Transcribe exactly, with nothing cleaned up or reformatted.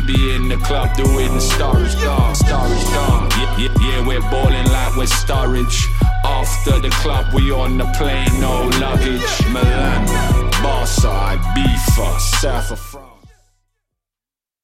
be in the club doing Storage Dance, Storage Dance. Yeah, yeah, yeah, we're balling like we're storage. After the club, we on the plane, no luggage. Milan, Barca, Ibiza, South of France.